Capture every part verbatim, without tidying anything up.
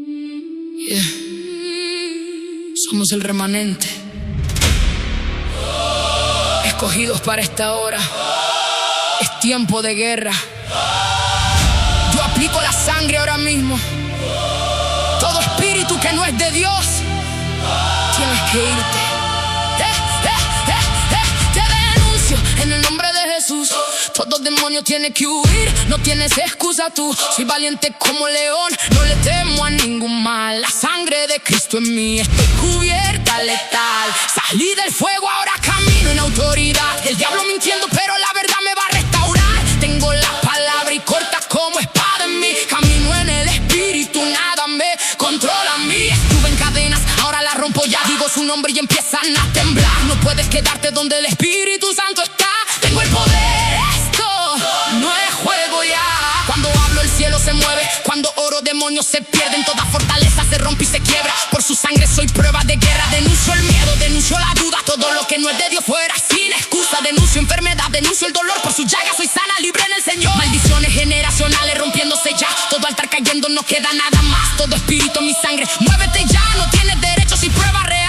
Yeah. Somos el remanente, escogidos para esta hora. Es tiempo de guerra. Yo aplico la sangre ahora mismo. Todo espíritu que no es de Dios, tienes que irte. Eh, eh, eh, eh, te denuncio en el nombre de Jesús. Todo demonio tiene que huir, no tienes excusa tú. Soy valiente como león, no le temo a ningún mal. La sangre de Cristo en mí, estoy cubierta letal. Salí del fuego, ahora camino en autoridad. El diablo mintiendo, pero la verdad me va a restaurar. Tengo la palabra y corta como espada en mí. Camino en el espíritu, nada me controla a mí. Estuve en cadenas, ahora la rompo ya. Digo su nombre y empiezan a temblar. No puedes quedarte donde el Espíritu Santo está. Tengo el poder, esto no es juego ya. Cuando hablo el cielo se mueve, cuando oro demonios se pierden. Toda fortaleza se rompe y se quiebra. Por su sangre soy prueba de guerra. Denuncio el miedo, denuncio la duda. Todo lo que no es de Dios fuera sin excusa. Denuncio enfermedad, denuncio el dolor. Por su llaga soy sana, libre en el Señor. Maldiciones generacionales rompiéndose ya. Todo altar cayendo, no queda nada más. Todo espíritu en mi sangre, muévete ya. No tienes derecho sin prueba real.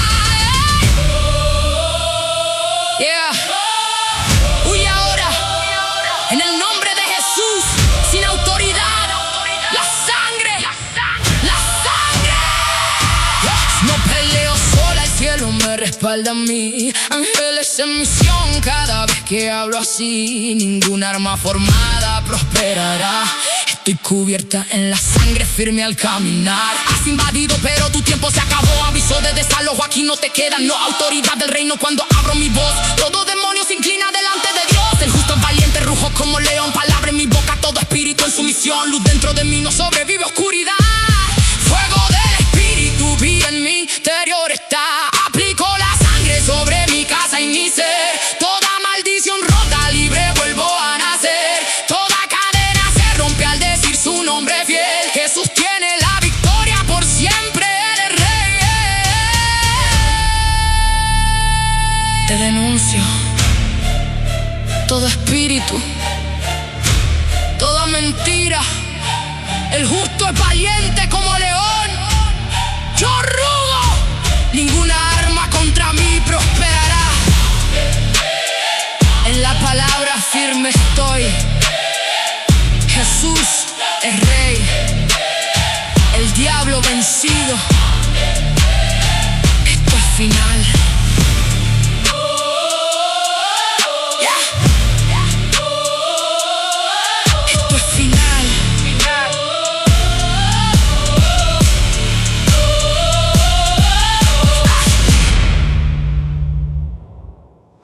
Yeah. Huye ahora en el nombre de Jesús, sin autoridad. La sangre, la sangre. No peleo sola, el cielo me respalda a mí. Ángeles en misión cada vez que hablo así. Ninguna arma formada prosperará. Estoy cubierta en la sangre, firme al caminar. Has invadido, pero tu tiempo se acabó. Aviso de desalojo, aquí no te queda no autoridad del reino cuando abro mi voz. Todo demonio se inclina delante de Dios. El justo es valiente, rujo como león. Palabra en mi boca, todo espíritu en sumisión. Luz dentro de mí, no sobrevive oscuridad. Fuego del espíritu, vida en mi interior está. Aplico la sangre sobre mi casa y mi ser. Toda maldición rota, libre vuelvo a nacer. Toda cadena se rompe al decir su nombre fiel. Jesús tiene la victoria por siempre, Él es rey. Te denuncio todo espíritu, toda mentira. El justo es valiente como león. Yo rugo, ninguna arma contra mí prosperará. En la palabra firme estoy. Jesús es rey, el diablo vencido. Esto es final.